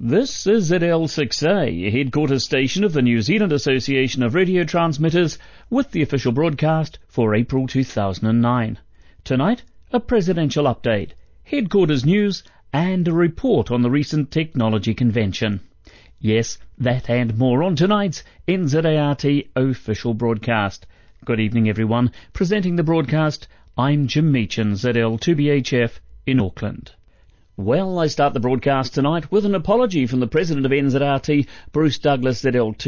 This is ZL6A, headquarters station of the New Zealand Association of Radio Transmitters, with the official broadcast for April 2009. Tonight, a presidential update, headquarters news, and a report on the recent technology convention. Yes, that and more on tonight's NZART official broadcast. Good evening, everyone. Presenting the broadcast, I'm Jim Meechan, ZL2BHF in Auckland. Well, I start the broadcast tonight with an apology from the President of NZRT, Bruce Douglas,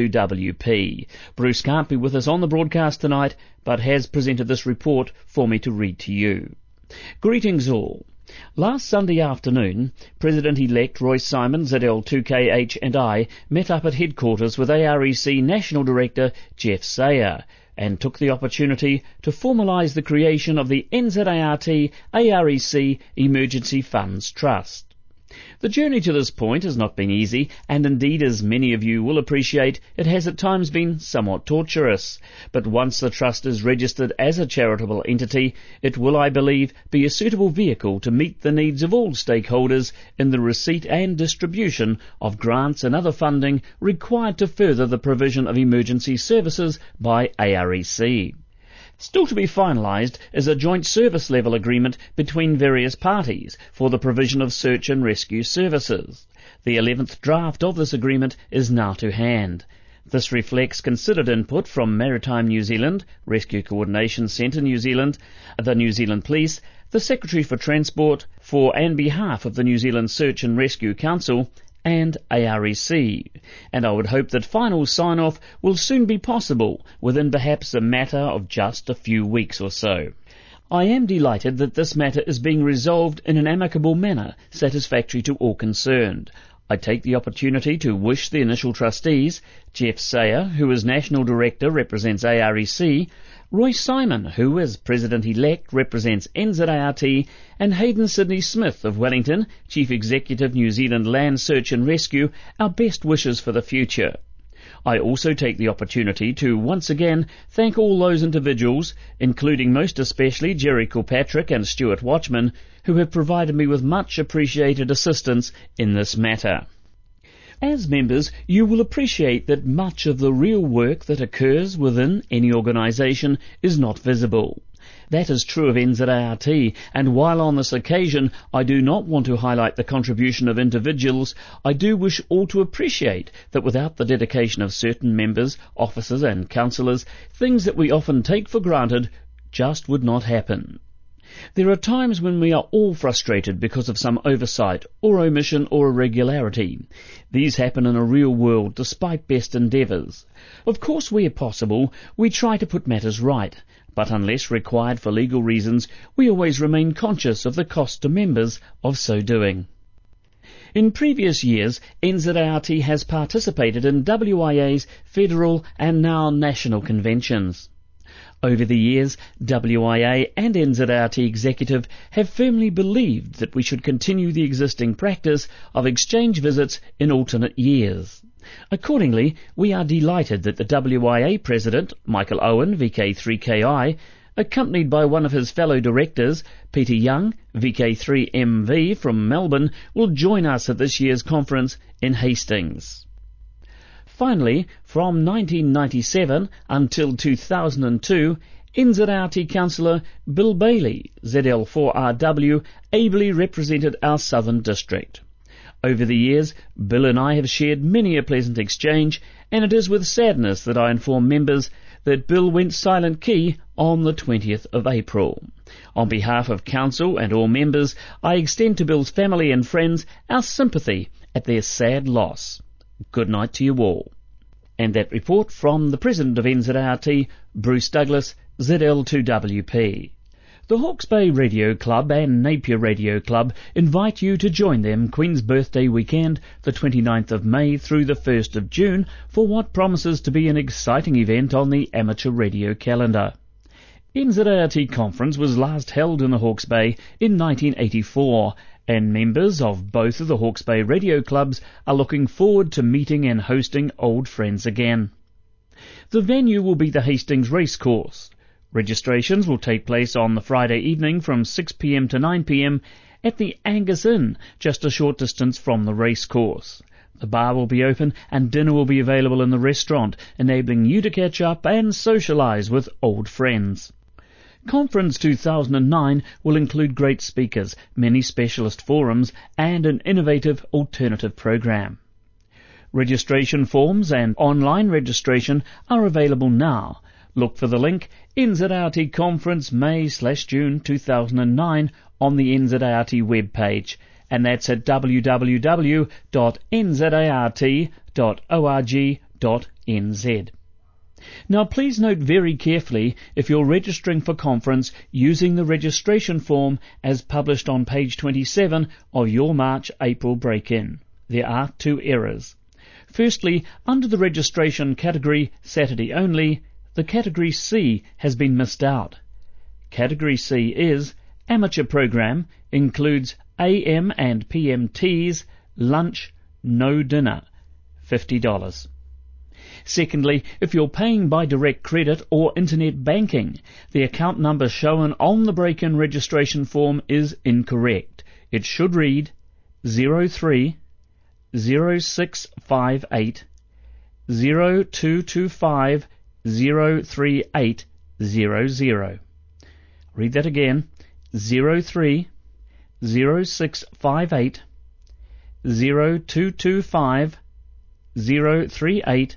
ZL2WP. Bruce can't be with us on the broadcast tonight, but has presented this report for me to read to you. Greetings all. Last Sunday afternoon, President-elect Royce Simon, ZL2KH and I met up at headquarters with AREC National Director Jeff Sayer and took the opportunity to formalise the creation of the NZART AREC Emergency Funds Trust. The journey to this point has not been easy, and indeed, as many of you will appreciate, it has at times been somewhat torturous. But once the trust is registered as a charitable entity, it will, I believe, be a suitable vehicle to meet the needs of all stakeholders in the receipt and distribution of grants and other funding required to further the provision of emergency services by AREC. Still to be finalised is a joint service level agreement between various parties for the provision of search and rescue services. The 11th draft of this agreement is now to hand. This reflects considered input from Maritime New Zealand, Rescue Coordination Centre New Zealand, the New Zealand Police, the Secretary for Transport, for and behalf of the New Zealand Search and Rescue Council, and AREC, and I would hope that final sign-off will soon be possible within perhaps a matter of just a few weeks or so. I am delighted that this matter is being resolved in an amicable manner, satisfactory to all concerned. I take the opportunity to wish the initial trustees, Jeff Sayer, who as National Director represents AREC, Royce Simon, who as President-elect represents NZART, and Hayden Sidney Smith of Wellington, Chief Executive New Zealand Land Search and Rescue, our best wishes for the future. I also take the opportunity to once again thank all those individuals, including most especially Jerry Kilpatrick and Stuart Watchman, who have provided me with much appreciated assistance in this matter. As members, you will appreciate that much of the real work that occurs within any organisation is not visible. That is true of NZART, and while on this occasion I do not want to highlight the contribution of individuals, I do wish all to appreciate that without the dedication of certain members, officers and councillors, things that we often take for granted just would not happen. There are times when we are all frustrated because of some oversight or omission or irregularity. These happen in a real world despite best endeavours. Of course, where possible, we try to put matters right, but unless required for legal reasons, we always remain conscious of the cost to members of so doing. In previous years, NZART has participated in WIA's federal and now national conventions. Over the years, WIA and NZART Executive have firmly believed that we should continue the existing practice of exchange visits in alternate years. Accordingly, we are delighted that the WIA President, Michael Owen, VK3KI, accompanied by one of his fellow directors, Peter Young, VK3MV from Melbourne, will join us at this year's conference in Hastings. Finally, from 1997 until 2002, NZART Councillor Bill Bailey, ZL4RW, ably represented our Southern District. Over the years, Bill and I have shared many a pleasant exchange, and it is with sadness that I inform members that Bill went silent key on the 20th of April. On behalf of Council and all members, I extend to Bill's family and friends our sympathy at their sad loss. Good night to you all. And that report from the President of NZART, Bruce Douglas, ZL2WP. The Hawke's Bay Radio Club and Napier Radio Club invite you to join them Queen's Birthday weekend, the 29th of May through the 1st of June, for what promises to be an exciting event on the amateur radio calendar. NZART conference was last held in the Hawke's Bay in 1984, and members of both of the Hawke's Bay radio clubs are looking forward to meeting and hosting old friends again. The venue will be the Hastings Racecourse. Registrations will take place on the Friday evening from 6 p.m. to 9 p.m. at the Angus Inn, just a short distance from the racecourse. The bar will be open and dinner will be available in the restaurant, enabling you to catch up and socialise with old friends. Conference 2009 will include great speakers, many specialist forums, and an innovative alternative program. Registration forms and online registration are available now. Look for the link NZART Conference May/June 2009 on the NZART webpage, and that's at www.nzart.org.nz. Now please note very carefully if you're registering for conference using the registration form as published on page 27 of your March-April break-in. There are two errors. Firstly, under the registration category Saturday only, the category C has been missed out. Category C is Amateur Program, includes AM and PM teas, lunch, no dinner, $50. Secondly, if you're paying by direct credit or internet banking, the account number shown on the break-in registration form is incorrect. It should read 03 0658 0225 03800. Read that again. 03 0658 0225 03800.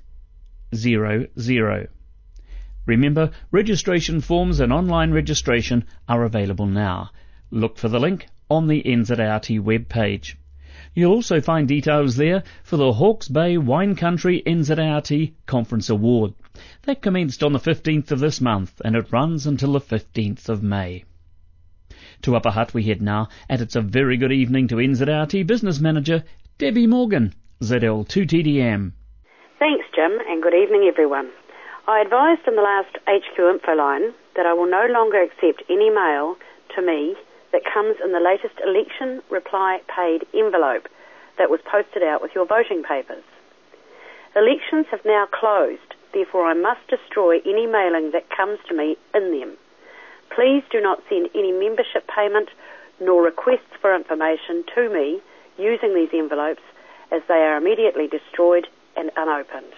Remember, registration forms and online registration are available now. Look for the link on the NZART webpage. You'll also find details there for the Hawke's Bay Wine Country NZART Conference Award. That commenced on the 15th of this month and it runs until the 15th of May. To Upper Hutt we head now, and it's a very good evening to NZART Business Manager Debbie Morgan, ZL2TDM. Thanks, Jim, and good evening, everyone. I advised in the last HQ info line that I will no longer accept any mail to me that comes in the latest election reply paid envelope that was posted out with your voting papers. Elections have now closed, therefore I must destroy any mailing that comes to me in them. Please do not send any membership payment nor requests for information to me using these envelopes, as they are immediately destroyed and unopened.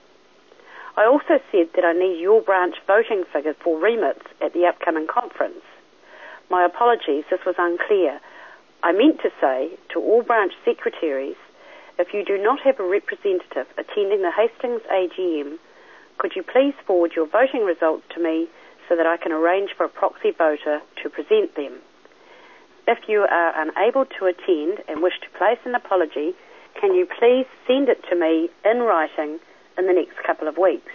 I also said that I need your branch voting figures for remits at the upcoming conference. My apologies, this was unclear. I meant to say to all branch secretaries, if you do not have a representative attending the Hastings AGM, could you please forward your voting results to me so that I can arrange for a proxy voter to present them. If you are unable to attend and wish to place an apology, can you please send it to me in writing in the next couple of weeks?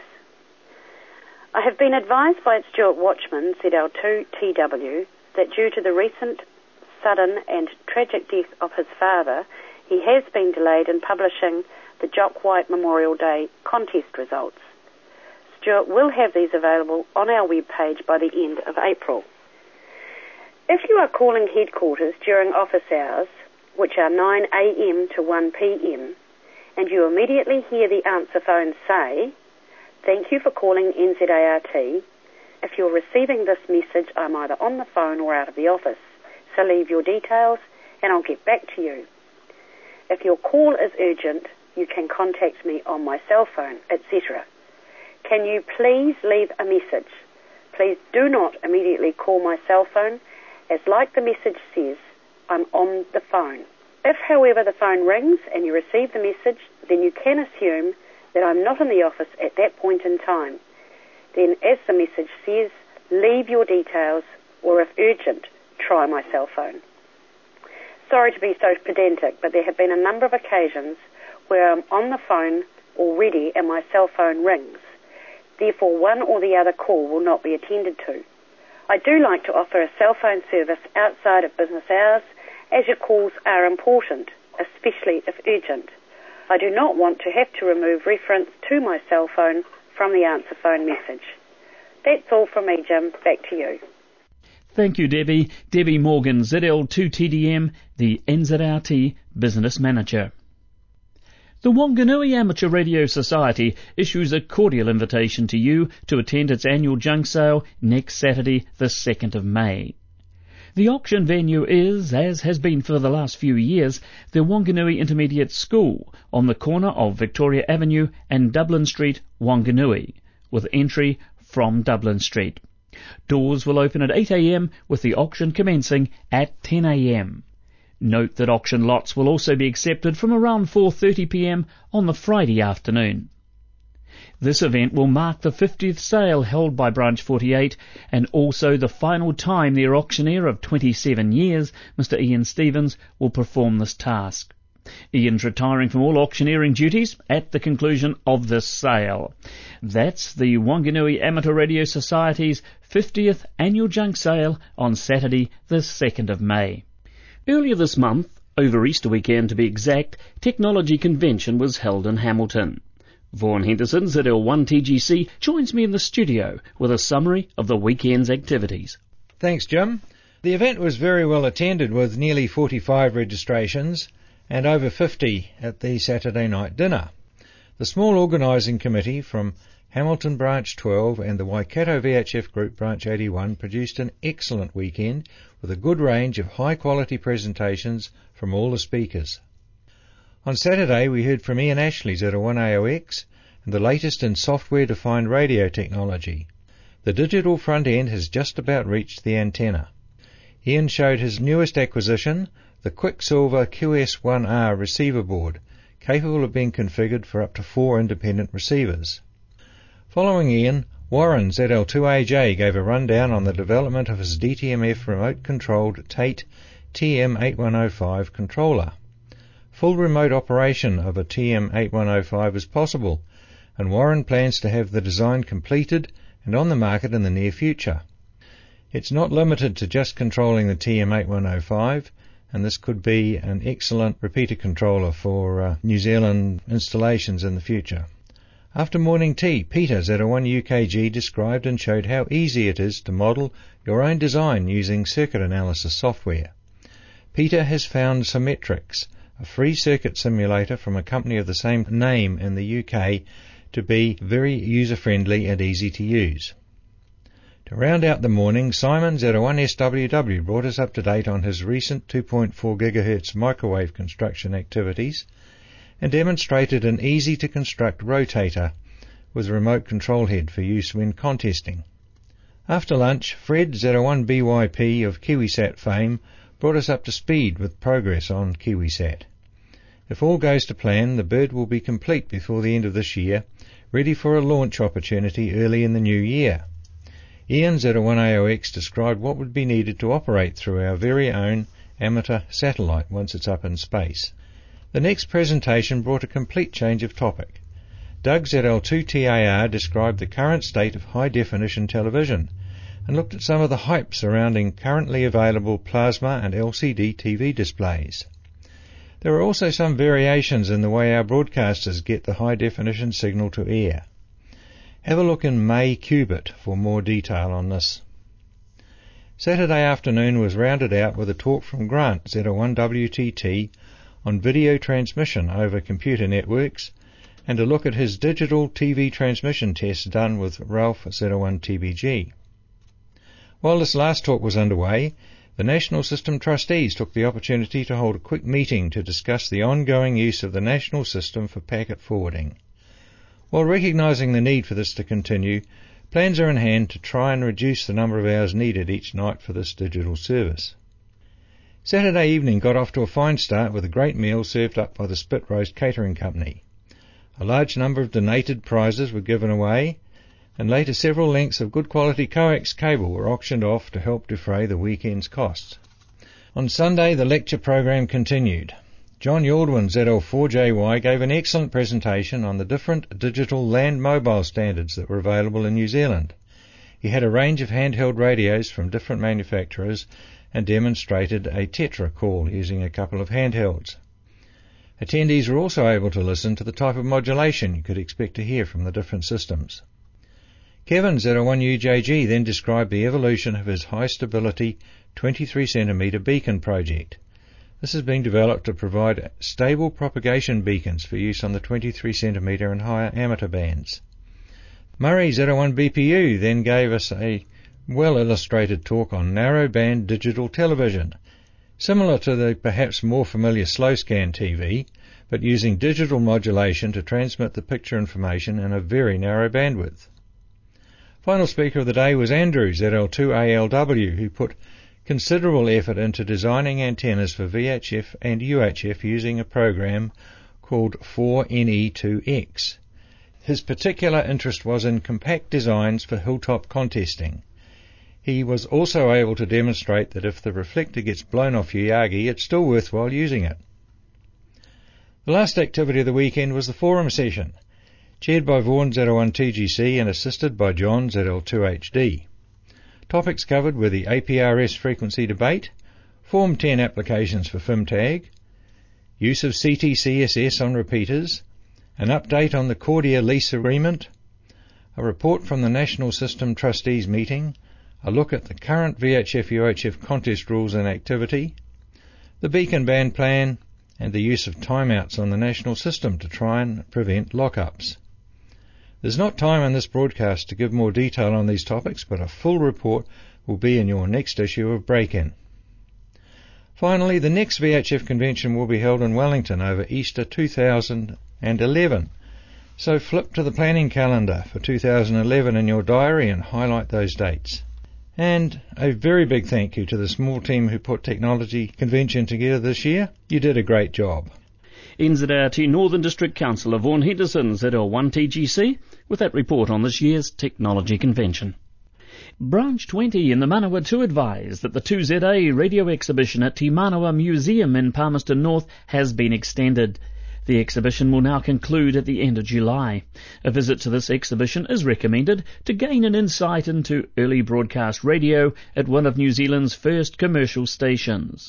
I have been advised by Stuart Watchman, ZL2TW, that due to the recent sudden and tragic death of his father, he has been delayed in publishing the Jock White Memorial Day contest results. Stuart will have these available on our webpage by the end of April. If you are calling headquarters during office hours, which are 9 a.m. to 1 p.m, and you immediately hear the answer phone say, "Thank you for calling NZART. If you're receiving this message, I'm either on the phone or out of the office, so leave your details and I'll get back to you. If your call is urgent, you can contact me on my cell phone, etc. Can you please leave a message? Please do not immediately call my cell phone, as like the message says, I'm on the phone. If, however, the phone rings and you receive the message, then you can assume that I'm not in the office at that point in time. Then, as the message says, leave your details, or if urgent, try my cell phone." Sorry to be so pedantic, but there have been a number of occasions where I'm on the phone already and my cell phone rings. Therefore, one or the other call will not be attended to. I do like to offer a cell phone service outside of business hours, as your calls are important, especially if urgent. I do not want to have to remove reference to my cell phone from the answer phone message. That's all from me, Jim. Back to you. Thank you, Debbie. Debbie Morgan, ZL2TDM, the NZART Business Manager. The Wanganui Amateur Radio Society issues a cordial invitation to you to attend its annual junk sale next Saturday, the 2nd of May. The auction venue is, as has been for the last few years, the Wanganui Intermediate School on the corner of Victoria Avenue and Dublin Street, Wanganui, with entry from Dublin Street. Doors will open at 8 a.m, with the auction commencing at 10 a.m. Note that auction lots will also be accepted from around 4:30 p.m. on the Friday afternoon. This event will mark the 50th sale held by Branch 48 and also the final time their auctioneer of 27 years, Mr. Ian Stevens, will perform this task. Ian's retiring from all auctioneering duties at the conclusion of this sale. That's the Wanganui Amateur Radio Society's 50th annual junk sale on Saturday the 2nd of May. Earlier this month, over Easter weekend to be exact, Technology Convention was held in Hamilton. Vaughan Henderson, ZL1TGC, joins me in the studio with a summary of the weekend's activities. Thanks, Jim. The event was very well attended with nearly 45 registrations and over 50 at the Saturday night dinner. The small organising committee from Hamilton Branch 12 and the Waikato VHF Group Branch 81 produced an excellent weekend with a good range of high-quality presentations from all the speakers. On Saturday we heard from Ian Ashley's at ZL1AOX and the latest in software-defined radio technology. The digital front end has just about reached the antenna. Ian showed his newest acquisition, the Quicksilver QS1R receiver board, capable of being configured for up to 4 independent receivers. Following Ian, Warren ZL2AJ gave a rundown on the development of his DTMF remote-controlled Tate TM8105 controller. Full remote operation of a TM8105 is possible, and Warren plans to have the design completed and on the market in the near future. It's not limited to just controlling the TM8105, and this could be an excellent repeater controller for New Zealand installations in the future. After morning tea, Peter ZL1UKG described and showed how easy it is to model your own design using circuit analysis software. Peter has found Symmetrix, a free circuit simulator from a company of the same name in the UK, to be very user-friendly and easy to use. To round out the morning, Simon ZL1SWW brought us up to date on his recent 2.4 GHz microwave construction activities and demonstrated an easy-to-construct rotator with remote control head for use when contesting. After lunch, Fred ZL1BYP of KiwiSat fame brought us up to speed with progress on KiwiSat. If all goes to plan, the bird will be complete before the end of this year, ready for a launch opportunity early in the new year. Ian ZL1AOX described what would be needed to operate through our very own amateur satellite once it's up in space. The next presentation brought a complete change of topic. Doug ZL2TAR described the current state of high-definition television and looked at some of the hype surrounding currently available plasma and LCD TV displays. There are also some variations in the way our broadcasters get the high-definition signal to air. Have a look in May Qubit for more detail on this. Saturday afternoon was rounded out with a talk from Grant ZL1WTT on video transmission over computer networks and a look at his digital TV transmission test done with Ralph ZL1TBG. While this last talk was underway, the National System Trustees took the opportunity to hold a quick meeting to discuss the ongoing use of the National System for packet forwarding. While recognising the need for this to continue, plans are in hand to try and reduce the number of hours needed each night for this digital service. Saturday evening got off to a fine start with a great meal served up by the Spit Roast Catering Company. A large number of donated prizes were given away, and later several lengths of good quality coax cable were auctioned off to help defray the weekend's costs. On Sunday the lecture program continued. John Yaldwin ZL4JY gave an excellent presentation on the different digital land mobile standards that were available in New Zealand. He had a range of handheld radios from different manufacturers and demonstrated a Tetra call using a couple of handhelds. Attendees were also able to listen to the type of modulation you could expect to hear from the different systems. Kevin ZL1UJG then described the evolution of his high-stability 23cm beacon project. This is being developed to provide stable propagation beacons for use on the 23cm and higher amateur bands. Murray ZL1BPU then gave us a well-illustrated talk on narrowband digital television, similar to the perhaps more familiar slow-scan TV, but using digital modulation to transmit the picture information in a very narrow bandwidth. Final speaker of the day was Andrew, ZL2ALW, who put considerable effort into designing antennas for VHF and UHF using a program called 4NE2X. His particular interest was in compact designs for hilltop contesting. He was also able to demonstrate that if the reflector gets blown off your Yagi, it's still worthwhile using it. The last activity of the weekend was the forum session, chaired by Vaughan ZL1TGC and assisted by John ZL2HD. Topics covered were the APRS frequency debate, Form 10 applications for FIMTAG, use of CTCSS on repeaters, an update on the Cordia lease agreement, a report from the National System Trustees meeting, a look at the current VHF-UHF contest rules and activity, the beacon band plan, and the use of timeouts on the national system to try and prevent lockups. There's not time in this broadcast to give more detail on these topics, but a full report will be in your next issue of Break-In. Finally, the next VHF convention will be held in Wellington over Easter 2011. So flip to the planning calendar for 2011 in your diary and highlight those dates. And a very big thank you to the small team who put Technology Convention together this year. You did a great job. NZRT Northern District Councillor Vaughan Henderson, ZL1TGC, with that report on this year's Technology Convention. Branch 20 in the Manawa 2 advised that the 2ZA radio exhibition at Te Manawa Museum in Palmerston North has been extended. The exhibition will now conclude at the end of July. A visit to this exhibition is recommended to gain an insight into early broadcast radio at one of New Zealand's first commercial stations.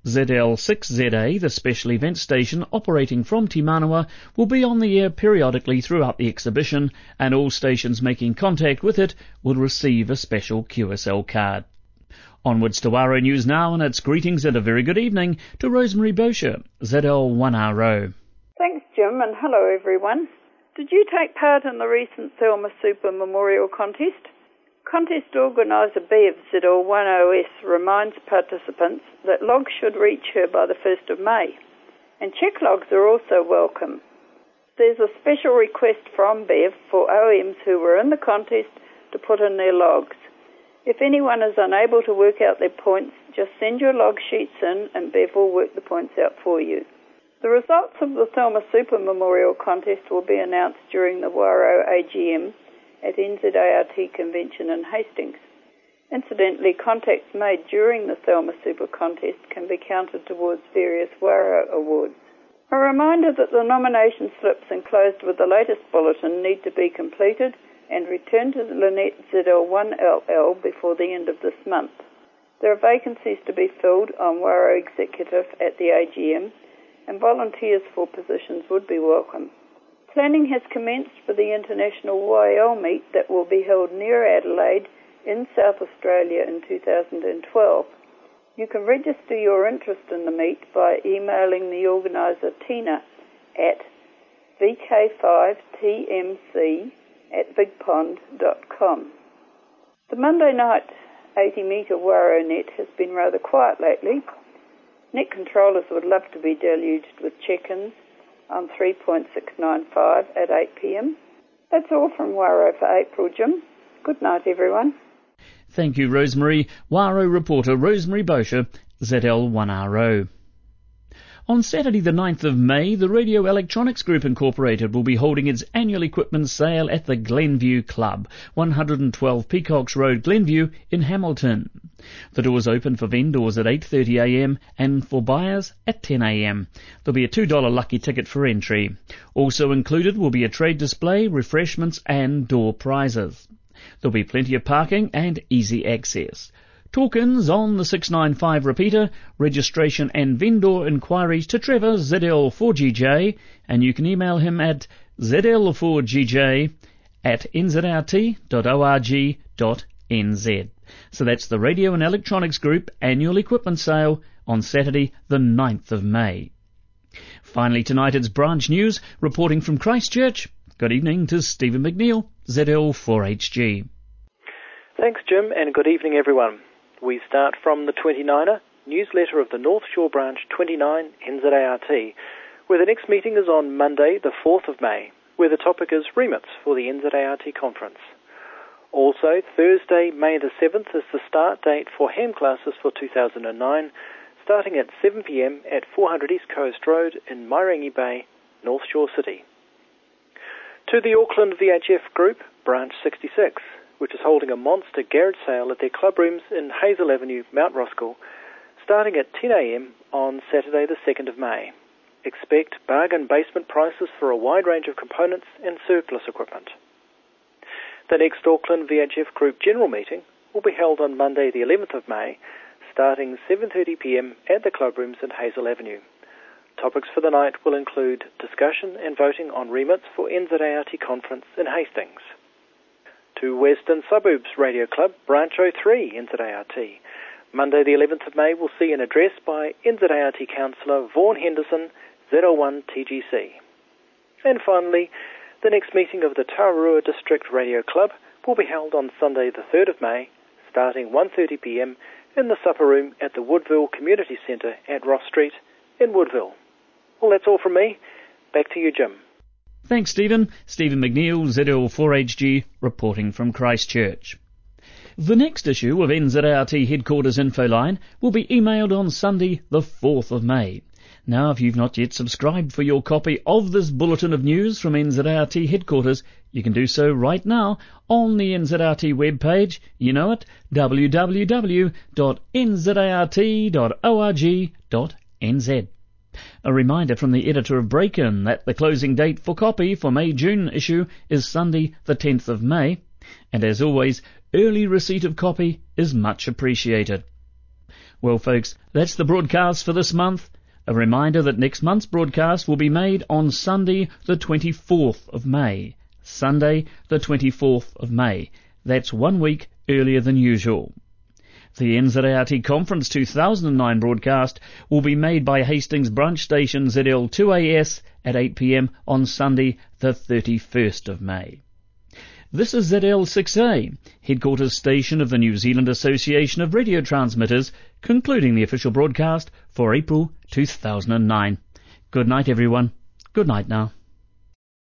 ZL6ZA, the special event station operating from Te Manawa, will be on the air periodically throughout the exhibition, and all stations making contact with it will receive a special QSL card. Onwards to Waro News now, and its greetings and a very good evening to Rosemary Bosher, ZL1RO. Thanks, Jim, and hello, everyone. Did you take part in the recent Thelma Super Memorial Contest? Contest organiser Bev ZL1OS reminds participants that logs should reach her by the 1st of May, and check logs are also welcome. There's a special request from Bev for OMs who were in the contest to put in their logs. If anyone is unable to work out their points, just send your log sheets in and Bev will work the points out for you. The results of the Thelma Super Memorial Contest will be announced during the Waro AGM at NZART Convention in Hastings. Incidentally, contacts made during the Thelma Super Contest can be counted towards various Waro awards. A reminder that the nomination slips enclosed with the latest bulletin need to be completed and returned to Lynette ZL1LL before the end of this month. There are vacancies to be filled on Waro Executive at the AGM, and volunteers for positions would be welcome. Planning has commenced for the International YL meet that will be held near Adelaide in South Australia in 2012. You can register your interest in the meet by emailing the organiser Tina at vk5tmc@bigpond.com. The Monday night 80-metre Waro net has been rather quiet lately. Net controllers would love to be deluged with check-ins on 3.695 at 8 p.m. That's all from Waro for April, Jim. Good night, everyone. Thank you, Rosemary. Waro reporter Rosemary Bosher, ZL1RO. On Saturday the 9th of May, the Radio Electronics Group Incorporated will be holding its annual equipment sale at the Glenview Club, 112 Peacocks Road, Glenview in Hamilton. The doors open for vendors at 8:30 a.m. and for buyers at 10 a.m. There'll be a $2 lucky ticket for entry. Also included will be a trade display, refreshments and door prizes. There'll be plenty of parking and easy access. Talk-ins on the 695 repeater, registration and vendor inquiries to Trevor, ZL4GJ, and you can email him at zl4gj@nzrt.org.nz. So that's the Radio and Electronics Group annual equipment sale on Saturday the 9th of May. Finally tonight it's Branch News, reporting from Christchurch. Good evening to Stephen McNeil, ZL4HG. Thanks, Jim, and good evening, everyone. We start from the 29er, newsletter of the North Shore Branch 29 NZART, where the next meeting is on Monday, the 4th of May, where the topic is remits for the NZART conference. Also, Thursday, May the 7th, is the start date for HAM classes for 2009, starting at 7 p.m. at 400 East Coast Road in Mairangi Bay, North Shore City. To the Auckland VHF Group, Branch 66, which is holding a monster garage sale at their club rooms in Hazel Avenue, Mount Roskill, starting at 10 a.m. on Saturday the 2nd of May. Expect bargain basement prices for a wide range of components and surplus equipment. The next Auckland VHF Group General Meeting will be held on Monday the 11th of May, starting 7:30 p.m. at the club rooms in Hazel Avenue. Topics for the night will include discussion and voting on remits for NZART conference in Hastings. To Western Suburbs Radio Club, Branch 03 NZART. Monday the 11th of May will see an address by NZART Councillor Vaughan Henderson, Z01 TGC. And finally, the next meeting of the Tararua District Radio Club will be held on Sunday the 3rd of May, starting 1:30 p.m. in the supper room at the Woodville Community Centre at Ross Street in Woodville. Well, that's all from me. Back to you, Jim. Thanks, Stephen. Stephen McNeil, ZL4HG, reporting from Christchurch. The next issue of NZART Headquarters Infoline will be emailed on Sunday, the 4th of May. Now, if you've not yet subscribed for your copy of this bulletin of news from NZART Headquarters, you can do so right now on the NZART webpage. You know it, www.nzart.org.nz. A reminder from the editor of Break-In that the closing date for copy for May-June issue is Sunday the 10th of May, and as always, early receipt of copy is much appreciated. Well, folks, that's the broadcast for this month. A reminder that next month's broadcast will be made on Sunday the 24th of May. Sunday the 24th of May. That's 1 week earlier than usual. The NZART Conference 2009 broadcast will be made by Hastings Branch Station ZL2AS at 8 p.m. on Sunday the 31st of May. This is ZL6A, headquarters station of the New Zealand Association of Radio Transmitters, concluding the official broadcast for April 2009. Good night, everyone. Good night now.